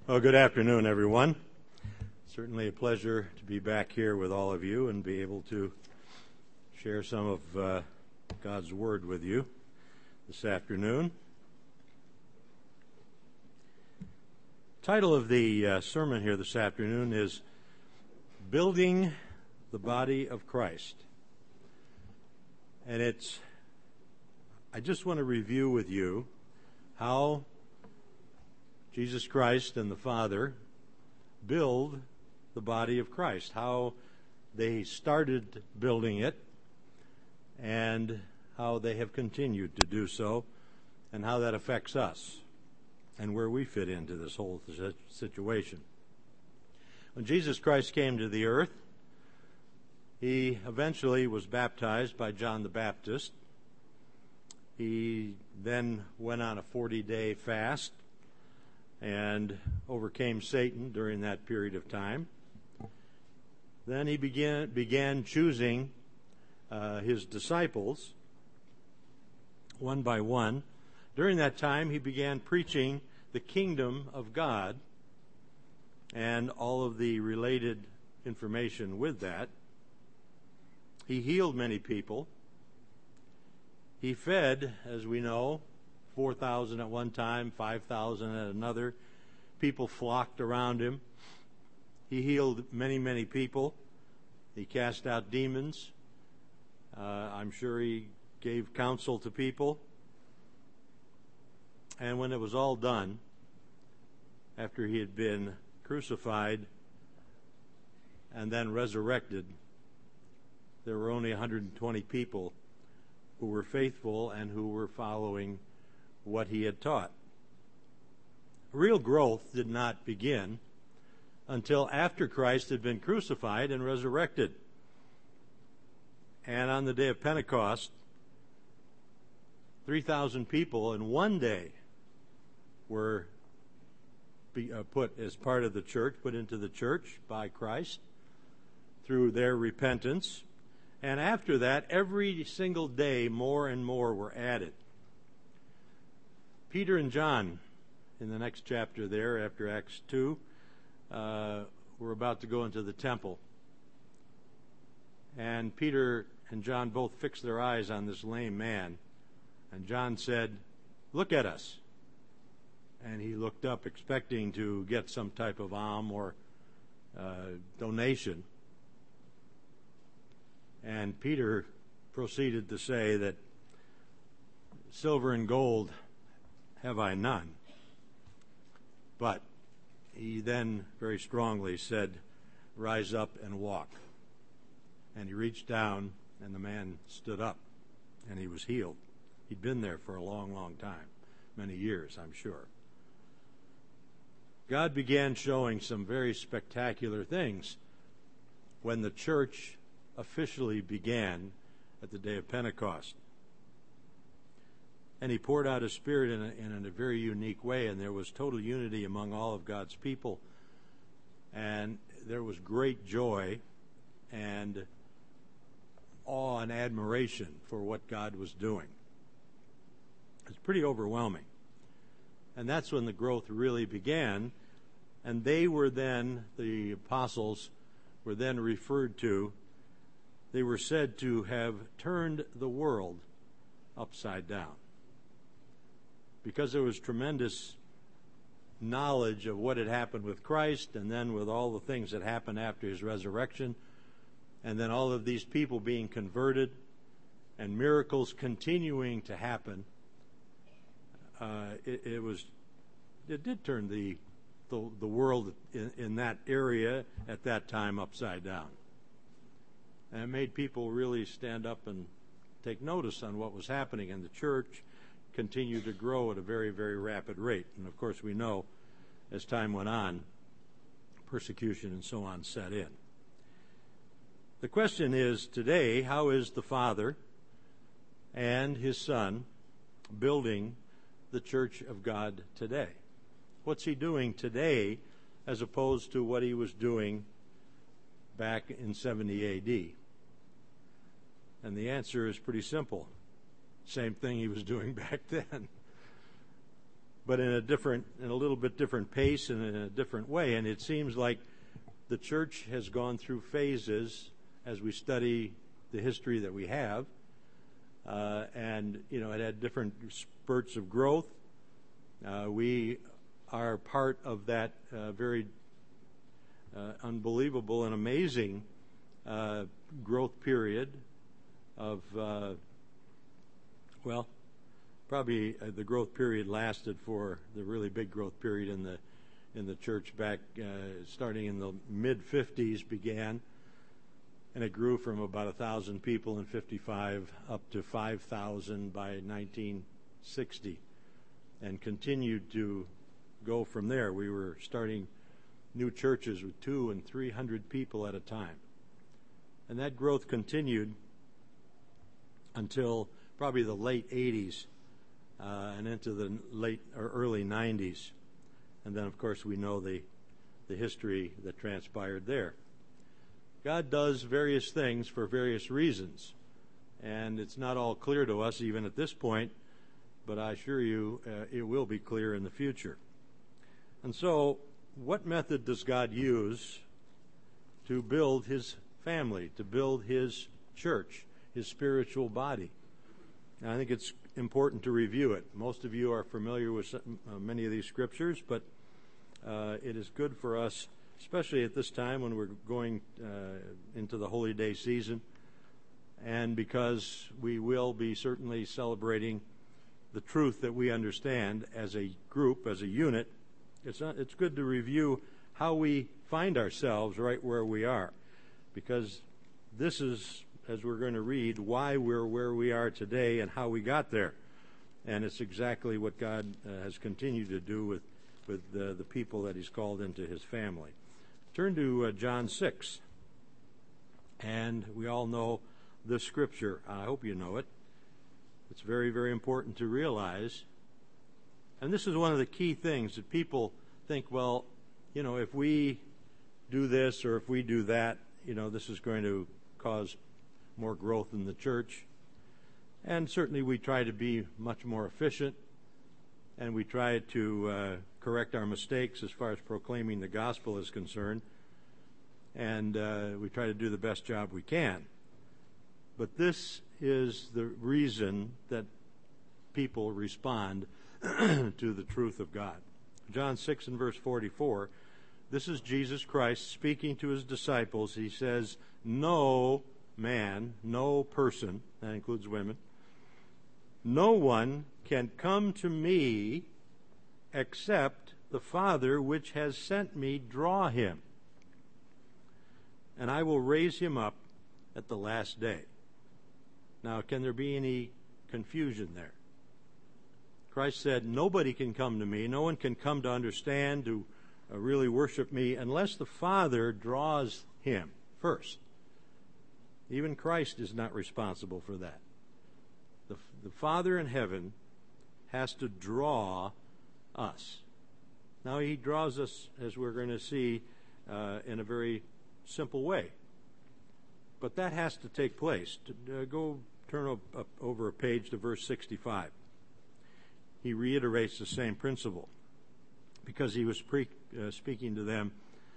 Well, good afternoon, everyone. Certainly a pleasure to be back here with all of you and be able to share some of God's Word with you this afternoon. The title of the sermon here this afternoon is Building the Body of Christ. And I just want to review with you how Jesus Christ and the Father build the body of Christ, how they started building it and how they have continued to do so, and how that affects us and where we fit into this whole situation. When Jesus Christ came to the earth, he eventually was baptized by John the Baptist. He then went on a 40-day fast and overcame Satan during that period of time. Then he began choosing his disciples one by one. During that time, he began preaching the kingdom of God and all of the related information with that. He healed many people. He fed, as we know, 4,000 at one time, 5,000 at another. People flocked around him. He healed many, many people. He cast out demons. I'm sure he gave counsel to people. And when it was all done, after he had been crucified and then resurrected, there were only 120 people who were faithful and who were following what he had taught. Real growth did not begin until after Christ had been crucified and resurrected. And on the day of Pentecost, 3,000 people in one day were put as part of the church, put into the church by Christ through their repentance. And after that, every single day, more and more were added. Peter and John, in the next chapter there, after Acts 2, were about to go into the temple. And Peter and John both fixed their eyes on this lame man. And John said, "Look at us." And he looked up expecting to get some type of alms or donation. And Peter proceeded to say that silver and gold have I none. But he then very strongly said, "Rise up and walk." And he reached down, and the man stood up, and he was healed. He'd been there for a long, long time, many years, I'm sure. God began showing some very spectacular things when the church officially began at the day of Pentecost. And he poured out his Spirit in a very unique way, and there was total unity among all of God's people. And there was great joy and awe and admiration for what God was doing. It's pretty overwhelming. And that's when the growth really began. And they were then, the apostles were then referred to, they were said to have turned the world upside down. Because there was tremendous knowledge of what had happened with Christ, and then with all the things that happened after his resurrection, and then all of these people being converted, and miracles continuing to happen, it did turn the world in that area at that time upside down. And it made people really stand up and take notice on what was happening, and the church continued to grow at a very, very rapid rate. And of course we know as time went on, persecution and so on set in. The question is today, how is the Father and his Son building the church of God today? What's he doing today as opposed to what he was doing back in 70 A.D.? And the answer is pretty simple. Same thing he was doing back then. but in a little bit different pace and in a different way. And it seems like the church has gone through phases as we study the history that we have, and it had different spurts of growth. We are part of that very unbelievable and amazing growth period of probably the growth period lasted for the really big growth period in the church back starting in the mid-50s began, and it grew from about 1,000 people in 55 up to 5,000 by 1960, and continued to go from there. We were starting new churches with 200 and 300 people at a time, and that growth continued until probably the late 80s and into the late or early 90s. And then, of course, we know the history that transpired there. God does various things for various reasons, and it's not all clear to us even at this point, but I assure you it will be clear in the future. And so, what method does God use to build His family, to build His church, His spiritual body? And I think it's important to review it. Most of you are familiar with many of these scriptures, but it is good for us, especially at this time when we're going into the Holy Day season, and because we will be certainly celebrating the truth that we understand as a group, as a unit. It's good to review how we find ourselves right where we are, because this is, as we're going to read, why we're where we are today and how we got there. And it's exactly what God has continued to do with the people that He's called into His family. Turn to John 6. And we all know this scripture. I hope you know it. It's very, very important to realize. And this is one of the key things that people think, well, if we do this or if we do that, this is going to cause more growth in the church. And certainly we try to be much more efficient, and we try to correct our mistakes as far as proclaiming the gospel is concerned, and we try to do the best job we can. But this is the reason that people respond to the truth of God. John 6 and verse 44, this is Jesus Christ speaking to His disciples. He says, no man, no person, that includes women, no one can come to me except the Father which has sent me draw him, and I will raise him up at the last day. Now, can there be any confusion there? Christ said, nobody can come to me, no one can come to understand, to really worship me, unless the Father draws him first. Even Christ is not responsible for that. The Father in heaven has to draw us. Now, He draws us, as we're going to see, in a very simple way. But that has to take place. Go turn up over a page to verse 65. He reiterates the same principle, because He was speaking to them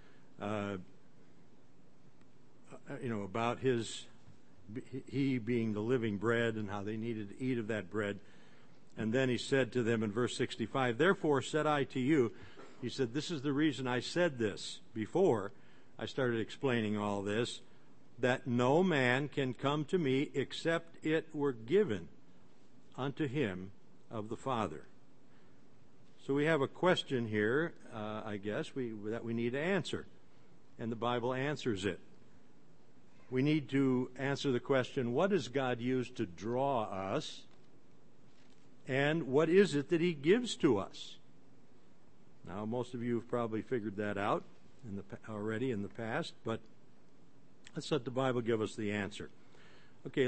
about He being the living bread and how they needed to eat of that bread. And then He said to them in verse 65, therefore said I to you, He said, this is the reason I said this before I started explaining all this, that no man can come to me except it were given unto him of the Father. So we have a question here, I guess, that we need to answer. And the Bible answers it. We need to answer the question, what does God use to draw us? And what is it that He gives to us? Now, most of you have probably figured that out already in the past, but let's let the Bible give us the answer. Okay,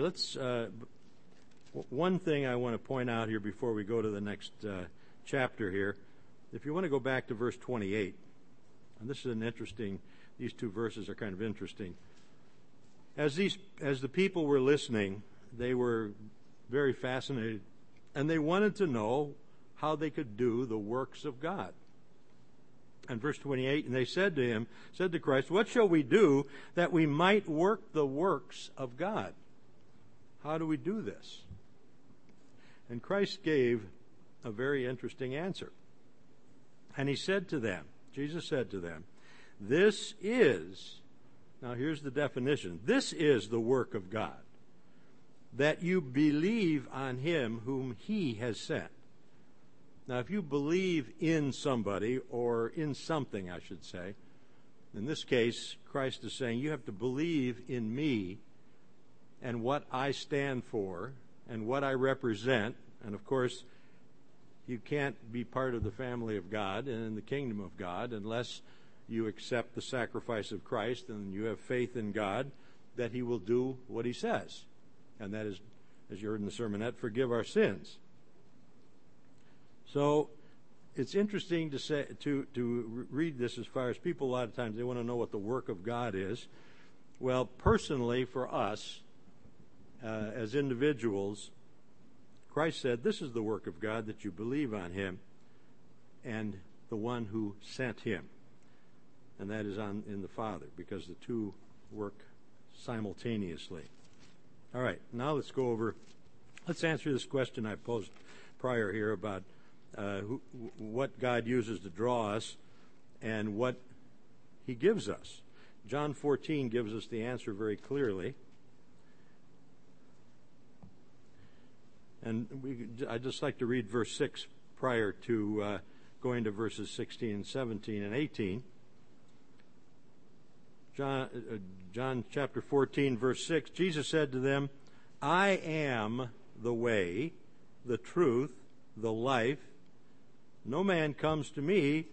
one thing I want to point out here before we go to the next chapter here. If you want to go back to verse 28, and this is these two verses are kind of interesting. As the people were listening, they were very fascinated, and they wanted to know how they could do the works of God. And verse 28, and they said to Christ, what shall we do that we might work the works of God? How do we do this? And Christ gave a very interesting answer. And he said to them, Jesus said to them, this is, now here's the definition, this is the work of God, that you believe on him whom he has sent. Now, if you believe in somebody, or in something, I should say, in this case, Christ is saying you have to believe in me and what I stand for and what I represent. And, of course, you can't be part of the family of God and in the kingdom of God unless you accept the sacrifice of Christ and you have faith in God that he will do what he says. And that is, as you heard in the sermonette, forgive our sins. So it's interesting to read this as far as people, a lot of times, they want to know what the work of God is. Well, personally, for us, as individuals, Christ said, this is the work of God, that you believe on him and the one who sent him. And that is in the Father, because the two work simultaneously. All right, now let's answer this question I posed prior here about what God uses to draw us and what he gives us. John 14 gives us the answer very clearly. And I'd just like to read verse 6 prior to going to verses 16 and 17 and 18. John chapter 14, verse 6, Jesus said to them, I am the way, the truth, the life. No man comes unto me,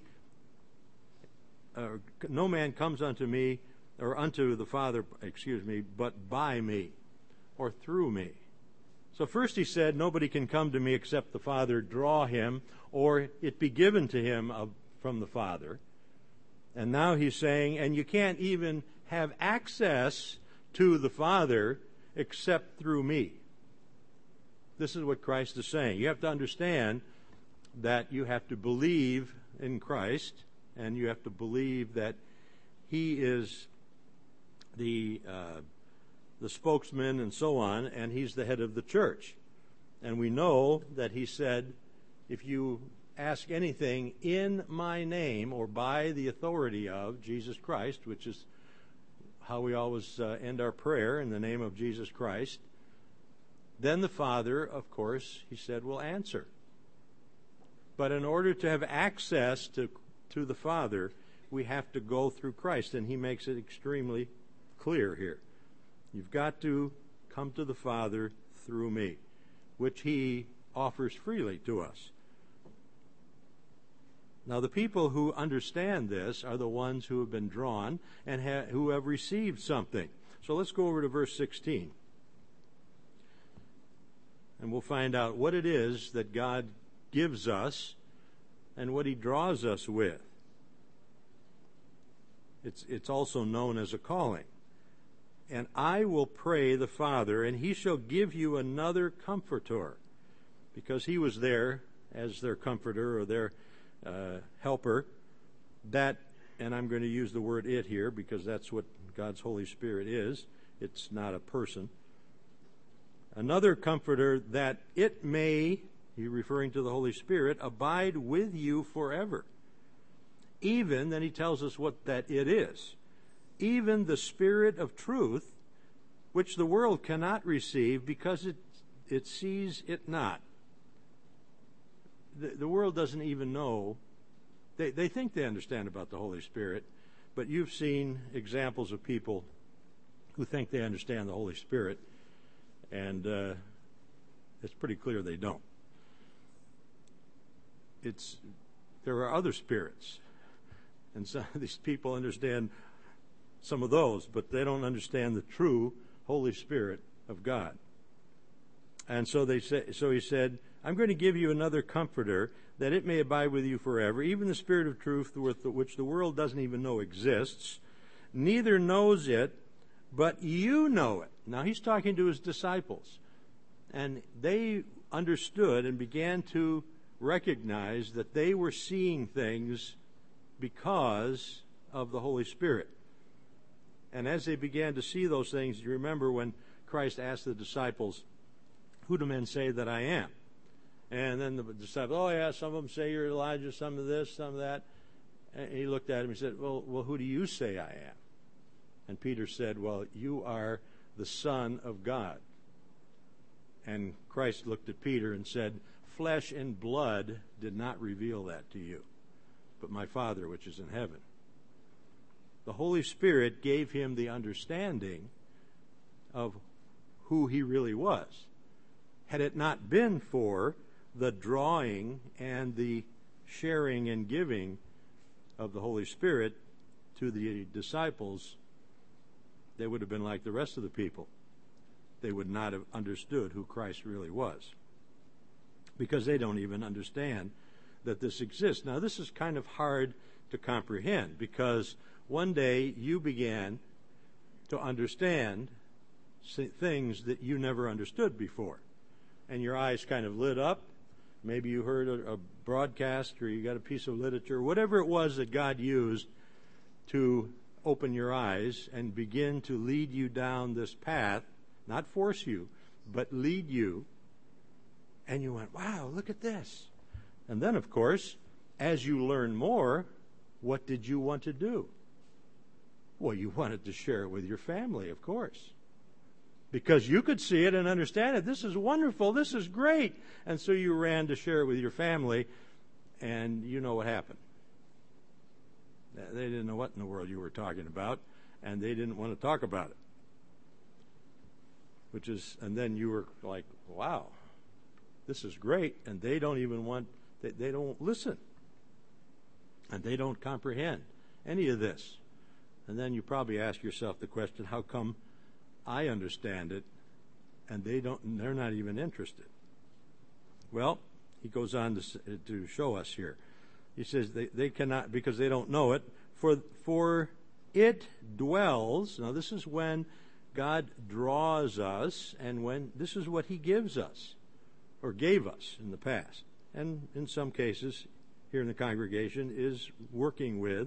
or unto the Father, but by me, or through me. So first he said, nobody can come to me except the Father draw him, or it be given to him from the Father. And now he's saying, and you can't even have access to the Father except through me. This is what Christ is saying. You have to understand that you have to believe in Christ, and you have to believe that he is the spokesman and so on, and he's the head of the church. And we know that he said, if you ask anything in my name or by the authority of Jesus Christ, which is how we always end our prayer, in the name of Jesus Christ, then the Father, of course, he said, will answer. But in order to have access to the Father, we have to go through Christ, and he makes it extremely clear here. You've got to come to the Father through me, which he offers freely to us. Now, the people who understand this are the ones who have been drawn and who have received something. So let's go over to verse 16. And we'll find out what it is that God gives us and what he draws us with. It's also known as a calling. And I will pray the Father, and he shall give you another comforter, because he was there as their comforter or their helper. That, and I'm going to use the word it here because that's what God's Holy Spirit is. It's not a person. Another comforter, that it may, he referring to the Holy Spirit, abide with you forever. Even, then he tells us what that it is. Even the Spirit of truth, which the world cannot receive because it sees it not. The world doesn't even know. They think they understand about the Holy Spirit, but you've seen examples of people who think they understand the Holy Spirit, and it's pretty clear they don't. There are other spirits, and some of these people understand some of those, but they don't understand the true Holy Spirit of God. And so he said, I'm going to give you another comforter, that it may abide with you forever, even the Spirit of truth, which the world doesn't even know exists, neither knows it, but you know it. Now he's talking to his disciples, and they understood and began to recognized that they were seeing things because of the Holy Spirit. And as they began to see those things, you remember when Christ asked the disciples, "Who do men say that I am?" And then the disciples, "Oh yeah, some of them say you're Elijah, some of this, some of that." And he looked at him and said, well, who do you say I am?" And Peter said, "Well, you are the Son of God." And Christ looked at Peter and said, "Flesh and blood did not reveal that to you, but my Father which is in heaven." The Holy Spirit gave him the understanding of who he really was. Had it not been for the drawing and the sharing and giving of the Holy Spirit to the disciples, they would have been like the rest of the people. They would not have understood who Christ really was, because they don't even understand that this exists. Now, this is kind of hard to comprehend, because one day you began to understand things that you never understood before, and your eyes kind of lit up. Maybe you heard a broadcast, or you got a piece of literature, whatever it was that God used to open your eyes and begin to lead you down this path, not force you, but lead you. And you went, "Wow, look at this." And then, of course, as you learn more, what did you want to do? Well, you wanted to share it with your family, of course, because you could see it and understand it. This is wonderful. This is great. And so you ran to share it with your family, and you know what happened. They didn't know what in the world you were talking about, and they didn't want to talk about it. And then you were like, "Wow, this is great." And they don't even they don't listen. And they don't comprehend any of this. And then you probably ask yourself the question, how come I understand it and they're not even interested? Well, he goes on to show us here. He says they cannot, because they don't know it, for it dwells. Now this is when God draws us, and this is what he gives us, or gave us in the past, and in some cases here in the congregation is working with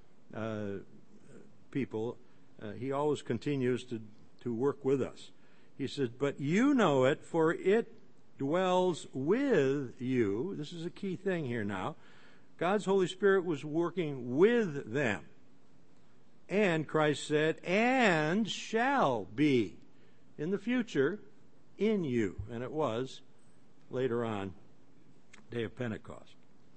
people. He always continues to work with us. He says, "But you know it, for it dwells with you." This is a key thing here now. God's Holy Spirit was working with them. And Christ said, "and shall be," in the future, "in you." And it was later on, day of Pentecost.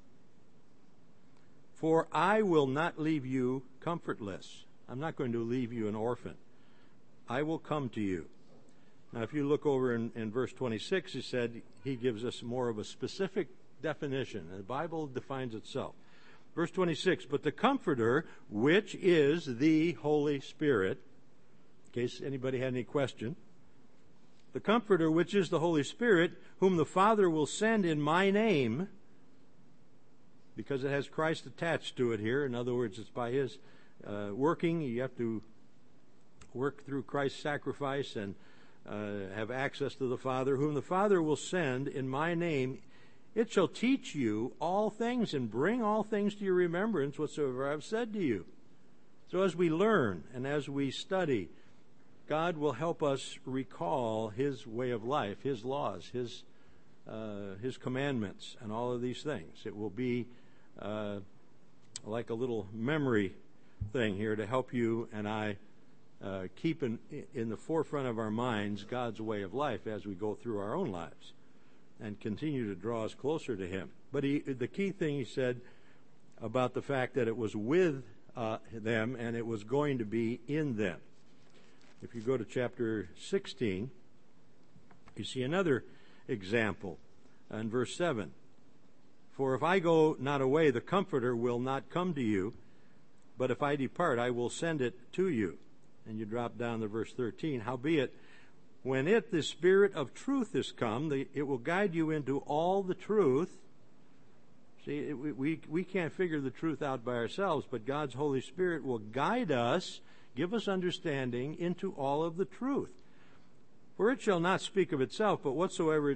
"For I will not leave you comfortless." I'm not going to leave you an orphan. "I will come to you." Now, if you look over in verse 26, he gives us more of a specific definition. The Bible defines itself. Verse 26, "But the Comforter, which is the Holy Spirit," in case anybody had any question, "the Comforter, which is the Holy Spirit, whom the Father will send in my name," because it has Christ attached to it here. In other words, it's by his working. You have to work through Christ's sacrifice and have access to the Father. "Whom the Father will send in my name, it shall teach you all things and bring all things to your remembrance whatsoever I have said to you." So as we learn and as we study, God will help us recall his way of life, his laws, his commandments, and all of these things. It will be like a little memory thing here to help you and I keep in the forefront of our minds God's way of life as we go through our own lives, and continue to draw us closer to him. But the key thing he said about the fact that it was with them and it was going to be in them. If you go to chapter 16, you see another example in verse 7. "For if I go not away, the Comforter will not come to you, but if I depart, I will send it to you." And you drop down to verse 13. "Howbeit, when the Spirit of truth is come, it will guide you into all the truth." See, we can't figure the truth out by ourselves, but God's Holy Spirit will guide us, give us understanding into all of the truth. "For it shall not speak of itself, but whatsoever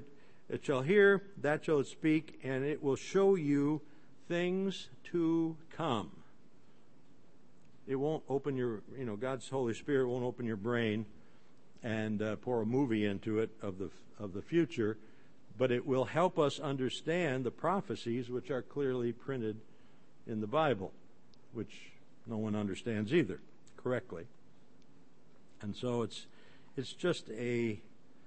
It shall hear, that shall it speak, and it will show you things to come. It won't open your, God's Holy Spirit won't open your brain and pour a movie into it of the future, but it will help us understand the prophecies which are clearly printed in the Bible, which no one understands either correctly. And so it's just a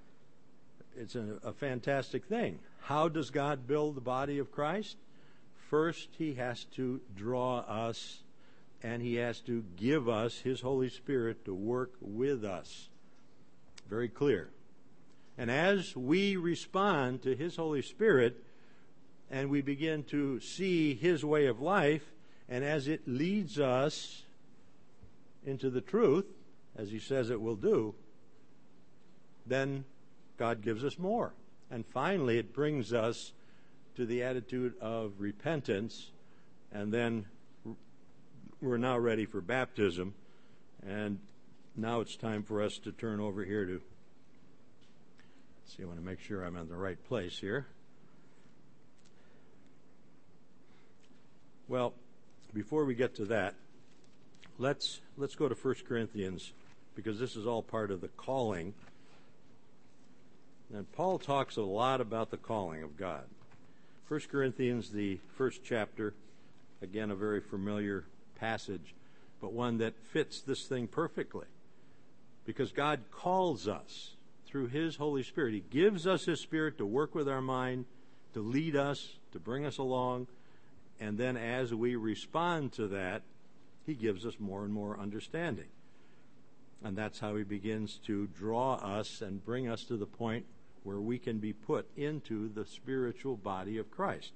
fantastic thing. How does God build the body of Christ? First, he has to draw us, and he has to give us his Holy Spirit to work with us. Very clear. And as we respond to his Holy Spirit, and we begin to see his way of life, and as it leads us into the truth, as he says it will do, then God gives us more. And finally, it brings us to the attitude of repentance, and then we're now ready for baptism. And now it's time for us to turn over here to, I want to make sure I'm in the right place here. Well, before we get to that, let's go to 1 Corinthians, because this is all part of the calling. And Paul talks a lot about the calling of God. 1 Corinthians, the first chapter, again, a very familiar passage, but one that fits this thing perfectly. Because God calls us through his Holy Spirit. He gives us his Spirit to work with our mind, to lead us, to bring us along, and then as we respond to that, he gives us more and more understanding. And that's how he begins to draw us and bring us to the point where we can be put into the spiritual body of Christ.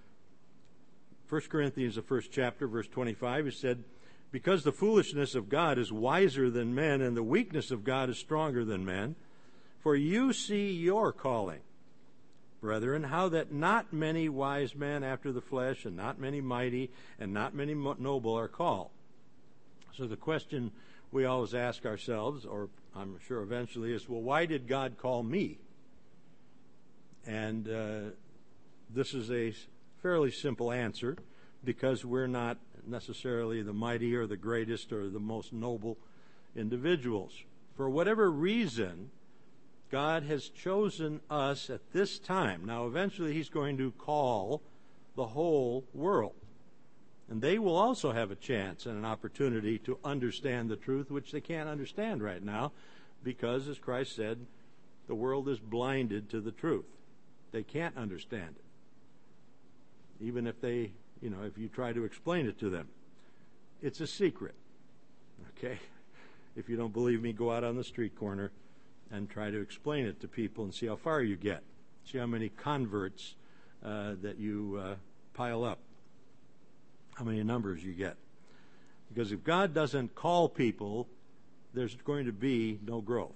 1 Corinthians, the first chapter, verse 25, he said, because the foolishness of God is wiser than men, and the weakness of God is stronger than men. For you see your calling, brethren, how that not many wise men after the flesh, and not many mighty, and not many noble are called. So the question we always ask ourselves, or I'm sure eventually, is, well, why did God call me? And this is a fairly simple answer, because we're not necessarily the mighty or the greatest or the most noble individuals. For whatever reason, God has chosen us at this time. Now, eventually he's going to call the whole world. And they will also have a chance and an opportunity to understand the truth, which they can't understand right now, because, as Christ said, the world is blinded to the truth. They can't understand it, even if they, if you try to explain it to them. It's a secret, okay? If you don't believe me, go out on the street corner and try to explain it to people and see how far you get. See how many converts that you pile up, how many numbers you get. Because if God doesn't call people, there's going to be no growth.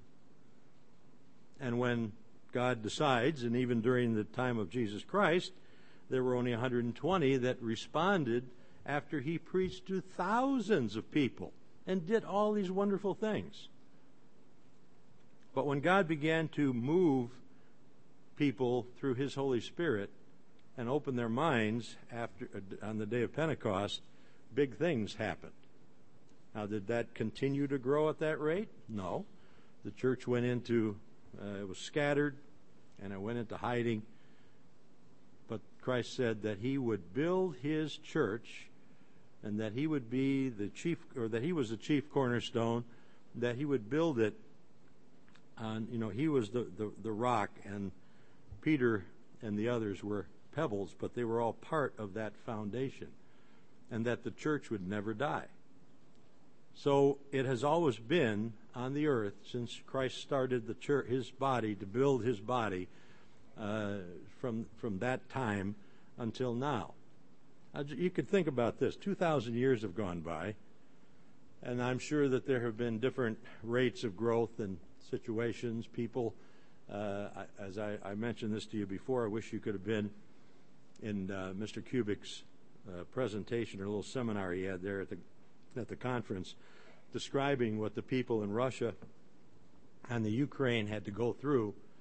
And when God decides, and even during the time of Jesus Christ, there were only 120 that responded after he preached to thousands of people and did all these wonderful things. But when God began to move people through his Holy Spirit and open their minds on the day of Pentecost, big things happened. Now, did that continue to grow at that rate? No. The church went into, it was scattered, and it went into hiding. But Christ said that he would build his church, and that he would be the chief, or that he was the chief cornerstone, that he would build it on, he was the rock, and Peter and the others were pebbles, but they were all part of that foundation, and that the church would never die. So it has always been on the earth since Christ started the church, his body, to build his body from that time until now. You could think about this. 2,000 years have gone by, and I'm sure that there have been different rates of growth and situations. People, as I mentioned this to you before, I wish you could have been in Mr. Kubik's presentation or a little seminar he had there at the conference, describing what the people in Russia and the Ukraine had to go through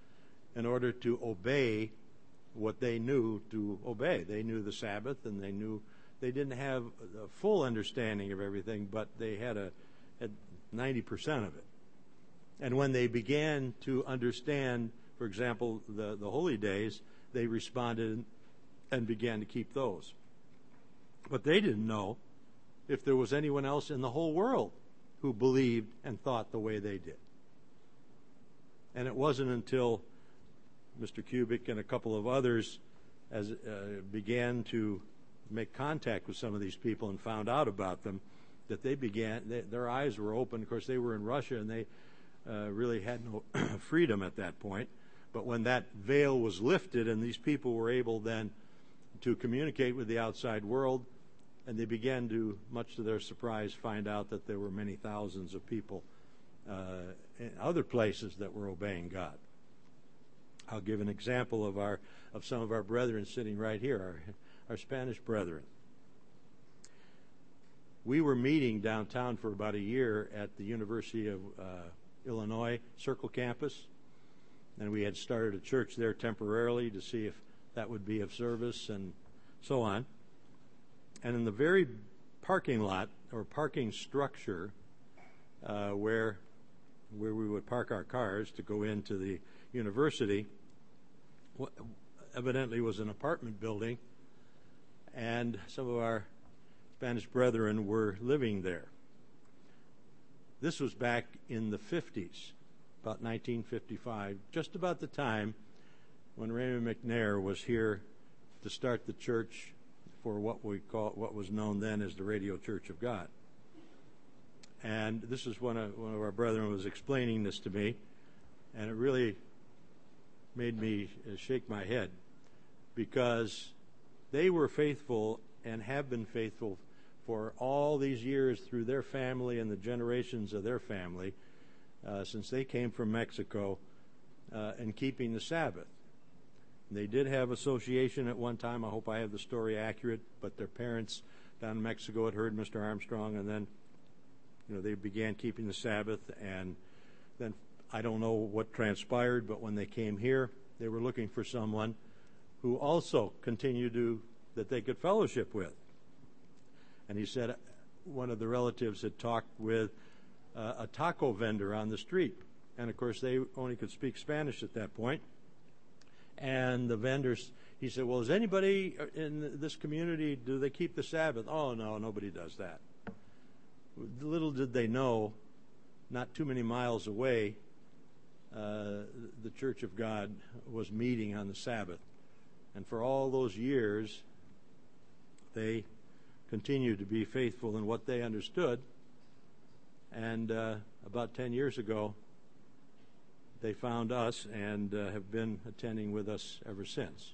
in order to obey what they knew to obey. They knew the Sabbath, and they didn't have a full understanding of everything, but they had 90% of it. And when they began to understand, for example, the holy days, they responded and began to keep those. But they didn't know if there was anyone else in the whole world who believed and thought the way they did. And it wasn't until Mr. Kubik and a couple of others began to make contact with some of these people and found out about them that their eyes were open. Of course, they were in Russia, and they really had no freedom at that point. But when that veil was lifted and these people were able then to communicate with the outside world, and they began to, much to their surprise, find out that there were many thousands of people in other places that were obeying God. I'll give an example of some of our brethren sitting right here, our Spanish brethren. We were meeting downtown for about a year at the University of Illinois Circle Campus, and we had started a church there temporarily to see if that would be of service and so on. And in the very parking lot or parking structure where we would park our cars to go into the university, evidently was an apartment building, and some of our Spanish brethren were living there. This was back in the 50s, about 1955, just about the time when Raymond McNair was here to start the church for what was known then as the Radio Church of God. And this is one of our brethren was explaining this to me, and it really made me shake my head, because they were faithful and have been faithful for all these years through their family and the generations of their family since they came from Mexico in keeping the Sabbath. They did have association at one time. I hope I have the story accurate, but their parents down in Mexico had heard Mr. Armstrong, and then they began keeping the Sabbath, and then I don't know what transpired, but when they came here, they were looking for someone who also continued that they could fellowship with. And he said one of the relatives had talked with a taco vendor on the street. And, of course, they only could speak Spanish at that point. And the vendors, he said, well, is anybody in this community, do they keep the Sabbath? Oh, no, nobody does that. Little did they know, not too many miles away, the Church of God was meeting on the Sabbath. And for all those years, they continued to be faithful in what they understood. And about 10 years ago, they found us and have been attending with us ever since.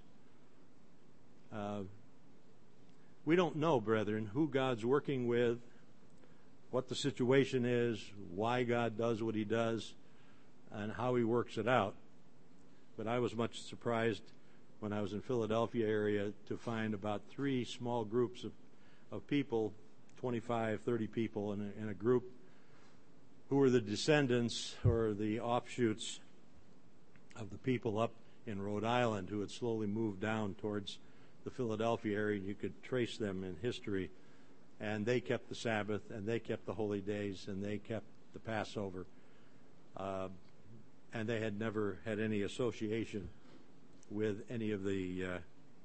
We don't know, brethren, who God's working with, what the situation is, why God does what he does, and how he works it out. But I was much surprised when I was in Philadelphia area to find about 3 small groups of people, 25, 30 people in a group, who were the descendants or the offshoots of the people up in Rhode Island who had slowly moved down towards the Philadelphia area. You could trace them in history. And they kept the Sabbath, and they kept the holy days, and they kept the Passover. And they had never had any association with any of the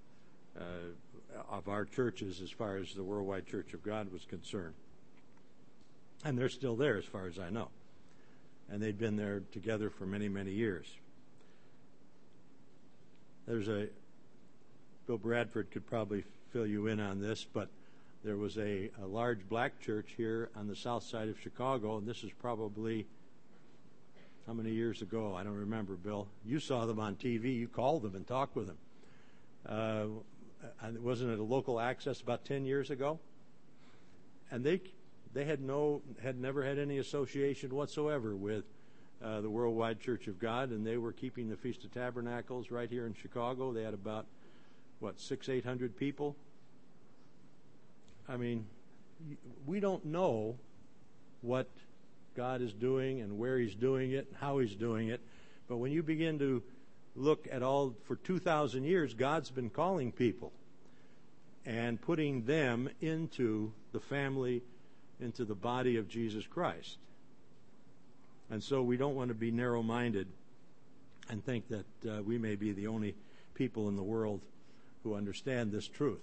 of our churches as far as the Worldwide Church of God was concerned. And they're still there as far as I know. And they'd been there together for many, many years. Bill Bradford could probably fill you in on this, but there was a large black church here on the south side of Chicago, and this is probably, how many years ago? I don't remember, Bill. You saw them on TV. You called them and talked with them. Wasn't it a local access about 10 years ago? And they had never had any association whatsoever with the Worldwide Church of God, and they were keeping the Feast of Tabernacles right here in Chicago. They had about, 600-800 people? I mean, we don't know what God is doing and where he's doing it and how he's doing it, but when you begin to look at all, for 2,000 years, God's been calling people and putting them into the family, into the body of Jesus Christ. And so we don't want to be narrow-minded and think that we may be the only people in the world who understand this truth.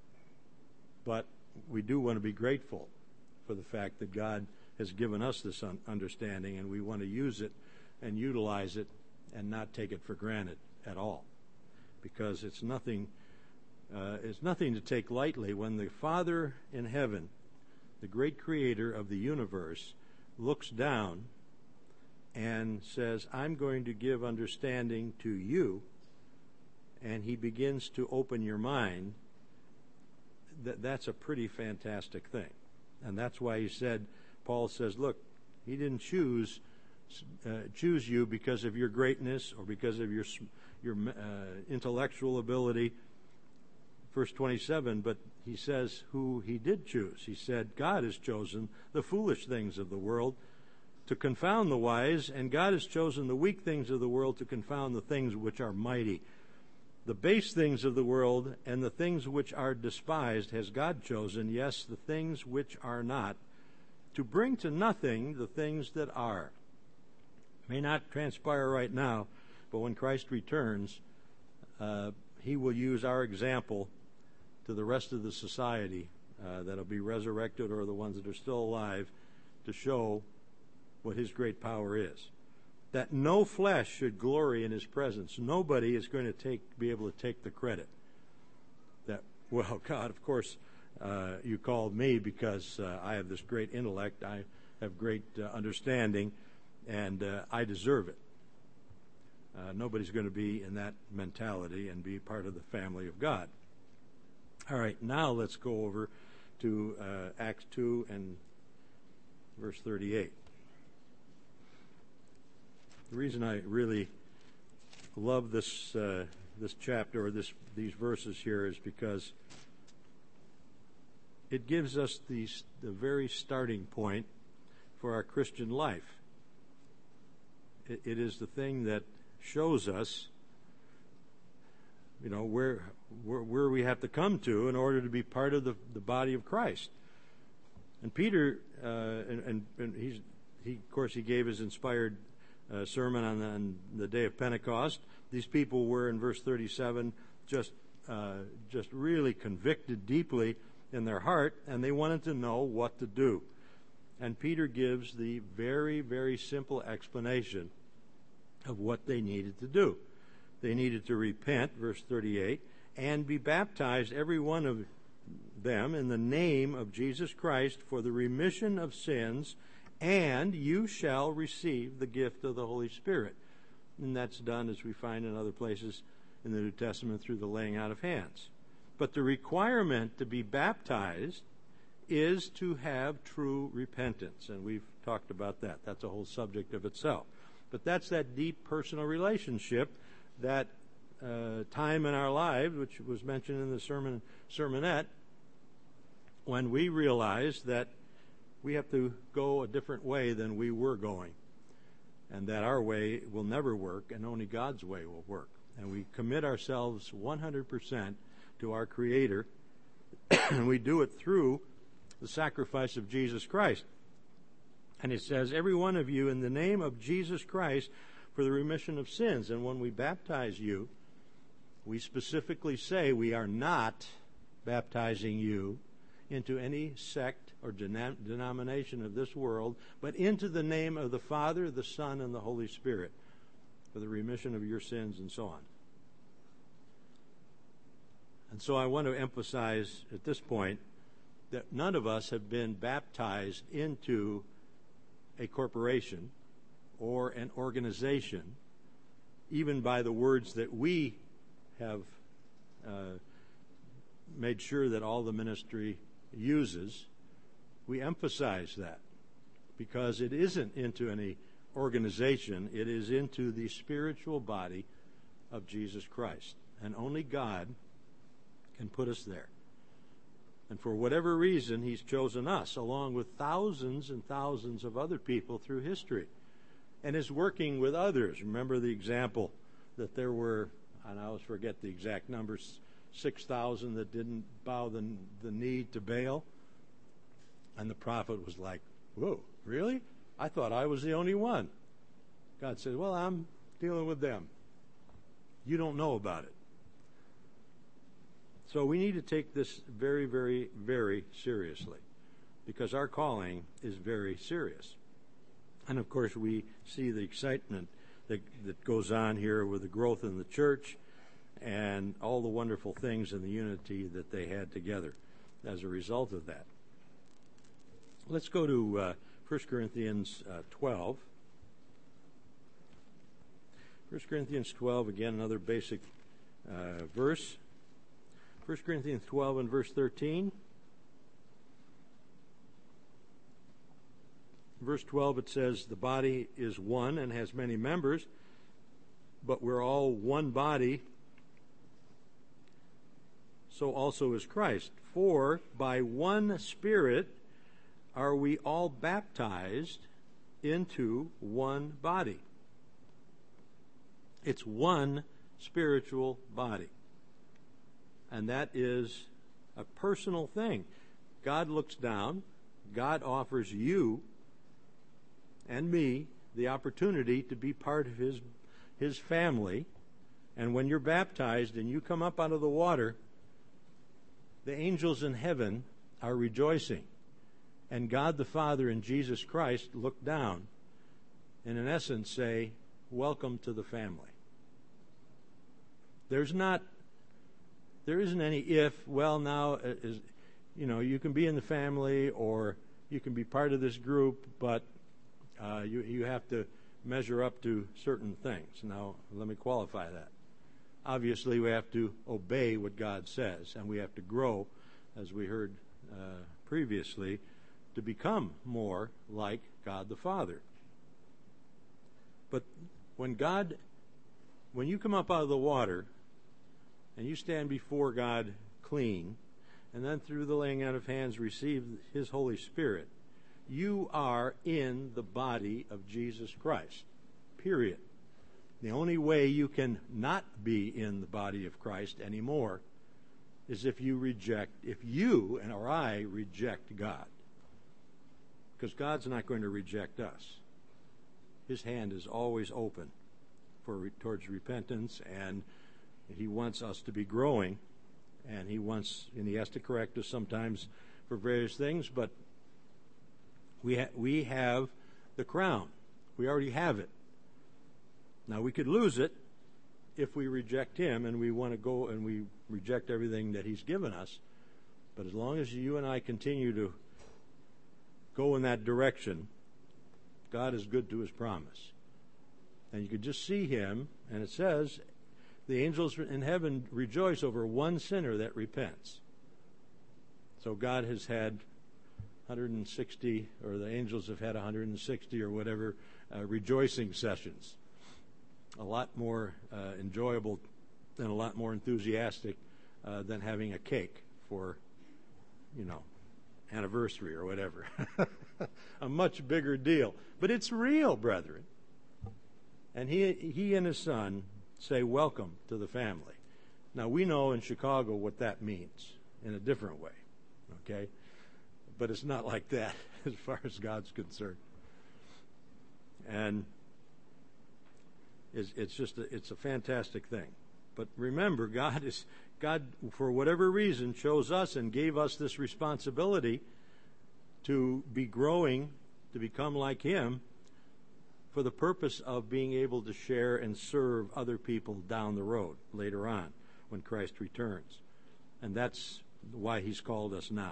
But we do want to be grateful for the fact that God has given us this understanding, and we want to use it and utilize it and not take it for granted at all, because it's nothing to take lightly when the Father in heaven, the great creator of the universe, looks down and says, I'm going to give understanding to you, and he begins to open your mind. That's a pretty fantastic thing. And that's why Paul says, look, he didn't choose you because of your greatness or because of your intellectual ability. Verse 27, but he says who he did choose. He said, God has chosen the foolish things of the world to confound the wise, and God has chosen the weak things of the world to confound the things which are mighty. The base things of the world and the things which are despised has God chosen, yes, the things which are not, to bring to nothing the things that are. May not transpire right now, but when Christ returns, he will use our example to the rest of the society that'll be resurrected, or the ones that are still alive, to show what his great power is. That no flesh should glory in his presence. Nobody is going to be able to take the credit. That, well, God, of course, you called me because I have this great intellect, I have great understanding, and I deserve it. Nobody's going to be in that mentality and be part of the family of God. All right, now let's go over to Acts 2 and verse 38. The reason I really love this chapter, or these verses here, is because it gives us the very starting point for our Christian life. It is the thing that shows us, where we have to come to in order to be part of the body of Christ. And Peter, and he gave his inspired sermon on the day of Pentecost. These people were, in verse 37, just really convicted deeply in their heart, and they wanted to know what to do. And Peter gives the very, very simple explanation of what they needed to do. They needed to repent, verse 38, and be baptized, every one of them, in the name of Jesus Christ for the remission of sins, and you shall receive the gift of the Holy Spirit. And that's done, as we find in other places in the New Testament, through the laying out of hands. But the requirement to be baptized is to have true repentance. And we've talked about that. That's a whole subject of itself. But that's that deep personal relationship, that time in our lives, which was mentioned in the sermonette, when we realize that we have to go a different way than we were going, and that our way will never work, and only God's way will work. And we commit ourselves 100% to our Creator, and we do it through the sacrifice of Jesus Christ. And it says, every one of you in the name of Jesus Christ for the remission of sins. And when we baptize you, we specifically say we are not baptizing you into any sect or denomination of this world, but into the name of the Father, the Son, and the Holy Spirit for the remission of your sins, and so on. And so I want to emphasize at this point that none of us have been baptized into a corporation or an organization, even by the words that we have made sure that all the ministry uses. We emphasize that because it isn't into any organization, it is into the spiritual body of Jesus Christ. And only God can put us there. And for whatever reason, He's chosen us, along with thousands and thousands of other people through history, and is working with others. Remember the example that there were, and I always forget the exact numbers, 6,000 that didn't bow the knee to Baal. And the prophet was like, whoa, really? I thought I was the only one. God said, well, I'm dealing with them. You don't know about it. So we need to take this very, very, very seriously, because our calling is very serious. And of course, we see the excitement that goes on here with the growth in the church and all the wonderful things and the unity that they had together as a result of that. Let's go to 1 Corinthians 12. 1 Corinthians 12, again, another basic verse. 1 Corinthians 12 and verse 13. Verse 12, it says, the body is one and has many members, but we're all one body, so also is Christ. For by one Spirit are we all baptized into one body. It's one spiritual body. And that is a personal thing. God looks down. God offers you and me the opportunity to be part of his family. And when you're baptized and you come up out of the water, the angels in heaven are rejoicing. And God the Father and Jesus Christ look down and in essence say, welcome to the family. There isn't any if, well, now, you can be in the family or you can be part of this group, but you have to measure up to certain things. Now, let me qualify that. Obviously, we have to obey what God says, and we have to grow, as we heard previously, to become more like God the Father. But when you come up out of the water and you stand before God clean, and then through the laying out of hands receive his Holy Spirit, you are in the body of Jesus Christ. Period. The only way you can not be in the body of Christ anymore is if you or I reject God. Because God's not going to reject us. His hand is always open towards repentance, and he wants us to be growing, and he has to correct us sometimes for various things, but we have the crown. We already have it. Now, we could lose it if we reject him and we want to go and we reject everything that he's given us. But as long as you and I continue to go in that direction, God is good to his promise. And you could just see him, and it says, the angels in heaven rejoice over one sinner that repents. So God has had 160, or the angels have had 160 or whatever, rejoicing sessions. A lot more enjoyable and a lot more enthusiastic than having a cake for, anniversary or whatever. A much bigger deal. But it's real, brethren. And he and his son say, welcome to the family. Now, we know in Chicago what that means in a different way, okay? But it's not like that as far as God's concerned. And it's a fantastic thing. But remember, God, for whatever reason, chose us and gave us this responsibility to be growing, to become like him, for the purpose of being able to share and serve other people down the road later on when Christ returns. And that's why he's called us now.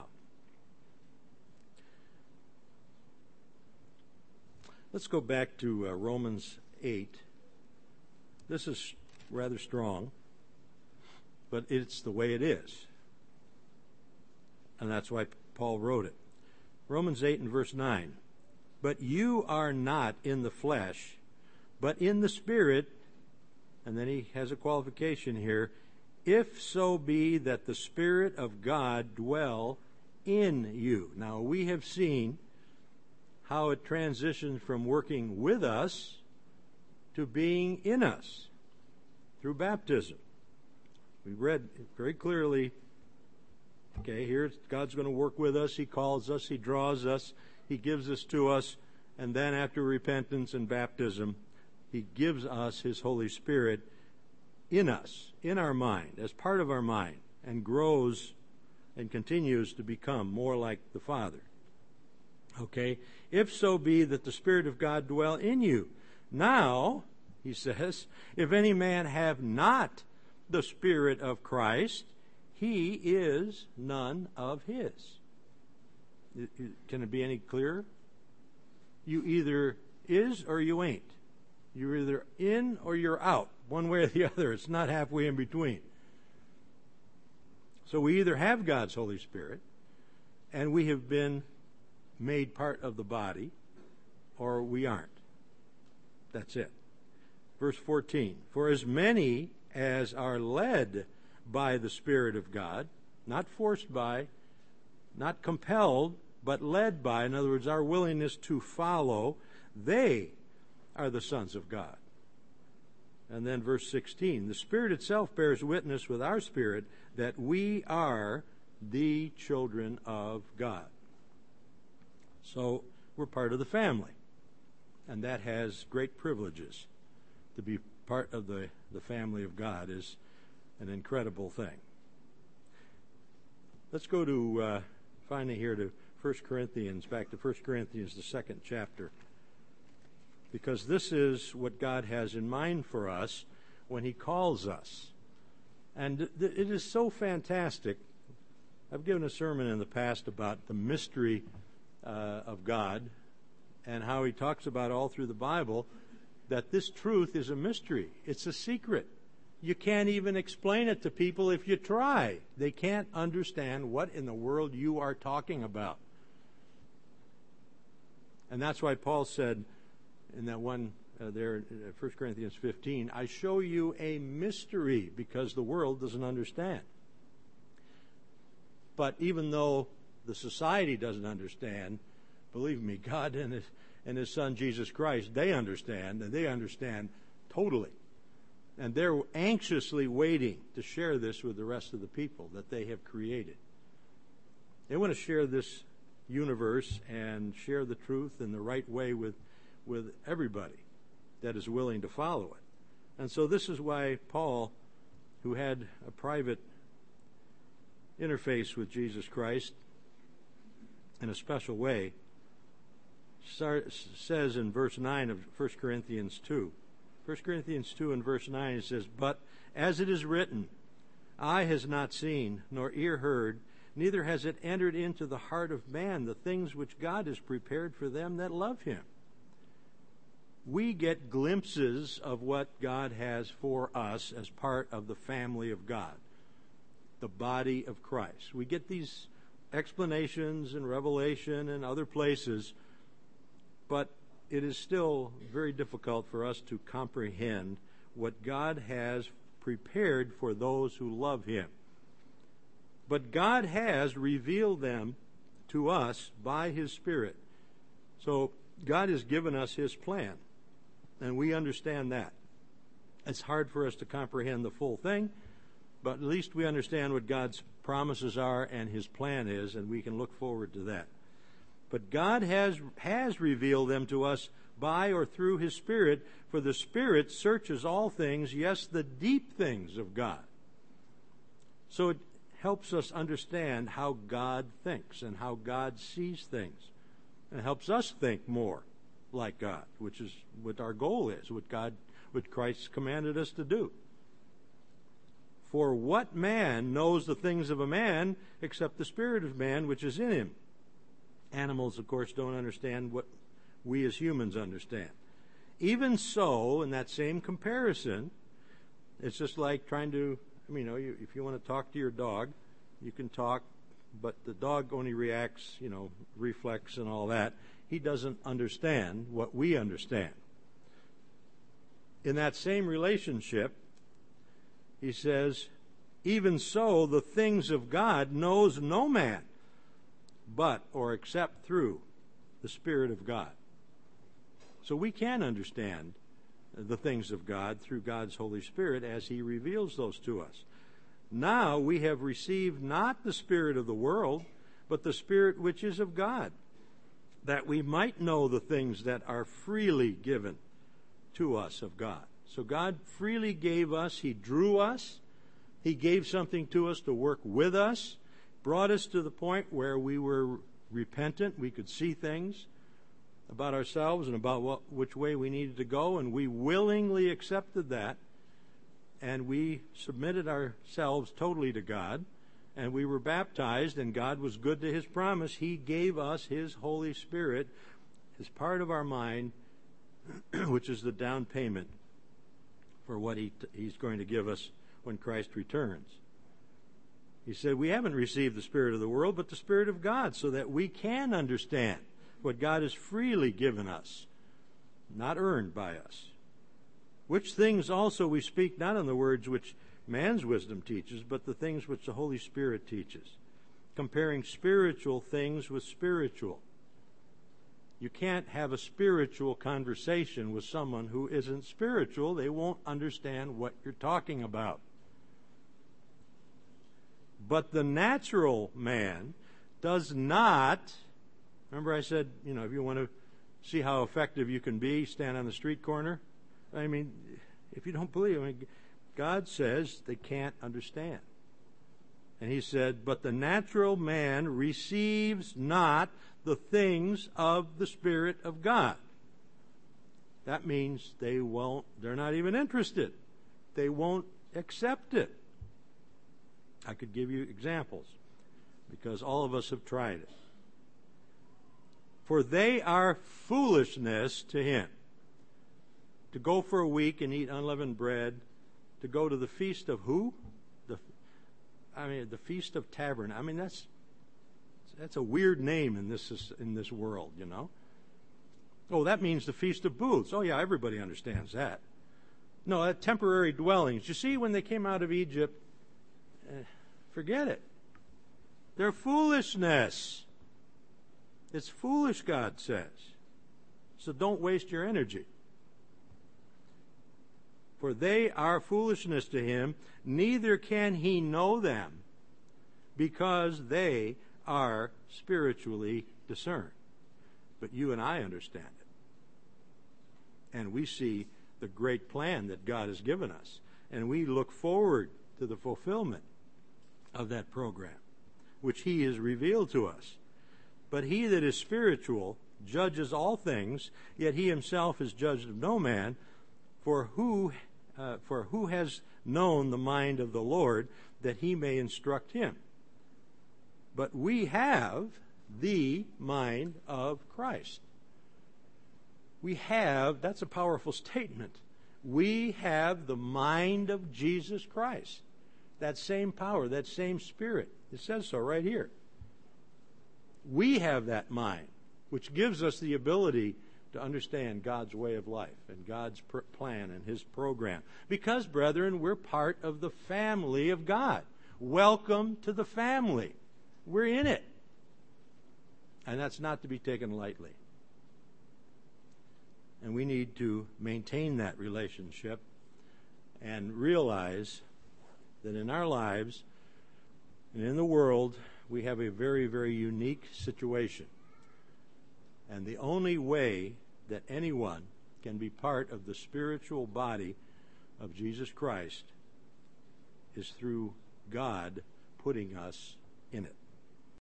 Let's go back to Romans 8. This is rather strong, but it's the way it is. And that's why Paul wrote it. Romans 8 and verse 9. But you are not in the flesh, but in the Spirit. And then he has a qualification here. If so be that the Spirit of God dwell in you. Now, we have seen how it transitions from working with us to being in us. through baptism. We read very clearly, okay, here God's going to work with us. He calls us. He draws us. He gives this to us. And then after repentance and baptism, He gives us His Holy Spirit in us, in our mind, as part of our mind, and grows and continues to become more like the Father. Okay? If so be that the Spirit of God dwell in you. Now, he says, if any man have not the Spirit of Christ, he is none of His. Can it be any clearer? You either is or you ain't. You're either in or you're out, one way or the other. It's not halfway in between. So we either have God's Holy Spirit, and we have been made part of the body, or we aren't. That's it. Verse 14, for as many as are led by the Spirit of God, not forced by, not compelled, but led by, in other words, our willingness to follow, they are the sons of God. And then verse 16, the Spirit itself bears witness with our spirit that we are the children of God. So we're part of the family, and that has great privileges. To be part of the family of God is an incredible thing. Let's go to, finally here to 1 Corinthians, back to 1 Corinthians, the 2nd chapter. Because this is what God has in mind for us when He calls us. And it is so fantastic. I've given a sermon in the past about the mystery of God and how He talks about all through the Bible that this truth is a mystery. It's a secret. You can't even explain it to people if you try. They can't understand what in the world you are talking about. And that's why Paul said in that one there, 1 Corinthians 15, I show you a mystery because the world doesn't understand. But even though the society doesn't understand, believe me, God and His Son Jesus Christ, they understand, and they understand totally. And they're anxiously waiting to share this with the rest of the people that they have created. They want to share this universe and share the truth in the right way with everybody that is willing to follow it. And so this is why Paul, who had a private interface with Jesus Christ in a special way, says in verse 9 of 1 Corinthians 2. 1 Corinthians 2 and verse 9 it says, but as it is written, eye has not seen, nor ear heard, neither has it entered into the heart of man the things which God has prepared for them that love Him. We get glimpses of what God has for us as part of the family of God, the body of Christ. We get these explanations in Revelation and other places, but it is still very difficult for us to comprehend what God has prepared for those who love Him. But God has revealed them to us by His Spirit. So God has given us His plan, and we understand that. It's hard for us to comprehend the full thing, but at least we understand what God's promises are and His plan is, and we can look forward to that. But God has revealed them to us by or through His Spirit, for the Spirit searches all things, yes, the deep things of God. So it helps us understand how God thinks and how God sees things. And it helps us think more like God, which is what our goal is, what Christ commanded us to do. For what man knows the things of a man except the spirit of man which is in him? Animals, of course, don't understand what we as humans understand. Even so, in that same comparison, it's just like trying to, if you want to talk to your dog, you can talk, but the dog only reacts, reflex and all that. He doesn't understand what we understand. In that same relationship, he says, even so, the things of God knows no man, but or except through the Spirit of God. So we can understand the things of God through God's Holy Spirit as He reveals those to us. Now we have received not the spirit of the world, but the Spirit which is of God, that we might know the things that are freely given to us of God. So God freely gave us. He drew us. He gave something to us to work with us, brought us to the point where we were repentant. We could see things about ourselves and about which way we needed to go, and we willingly accepted that, and we submitted ourselves totally to God, and we were baptized, and God was good to His promise. He gave us His Holy Spirit as part of our mind, which is the down payment for what He's going to give us when Christ returns. He said, we haven't received the spirit of the world, but the Spirit of God, so that we can understand what God has freely given us, not earned by us. Which things also we speak, not in the words which man's wisdom teaches, but the things which the Holy Spirit teaches, comparing spiritual things with spiritual. You can't have a spiritual conversation with someone who isn't spiritual. They won't understand what you're talking about. But the natural man does not. Remember I said, if you want to see how effective you can be, stand on the street corner. I mean, if you don't believe, God says they can't understand. And He said, but the natural man receives not the things of the Spirit of God. That means they're not even interested. They won't accept it. I could give you examples because all of us have tried it. For they are foolishness to him. To go for a week and eat unleavened bread, to go to the feast of who? The Feast of Tabernacles. That's a weird name in this world, Oh, that means the Feast of Booths. Oh, yeah, everybody understands that. No, temporary dwellings. You see, when they came out of Egypt, forget it. They're foolishness. It's foolish, God says. So don't waste your energy. For they are foolishness to him, neither can he know them, because they are spiritually discerned. But you and I understand it. And we see the great plan that God has given us. And we look forward to the fulfillment of that program, which He has revealed to us. But he that is spiritual judges all things, yet he himself is judged of no man. For who has known the mind of the Lord, that He may instruct him? But we have the mind of Christ. That's a powerful statement. We have the mind of Jesus Christ. That same power, that same Spirit. It says so right here. We have that mind, which gives us the ability to understand God's way of life and God's plan and His program. Because, brethren, we're part of the family of God. Welcome to the family. We're in it. And that's not to be taken lightly. And we need to maintain that relationship and realize that in our lives and in the world, we have a very, very unique situation. And the only way that anyone can be part of the spiritual body of Jesus Christ is through God putting us in it.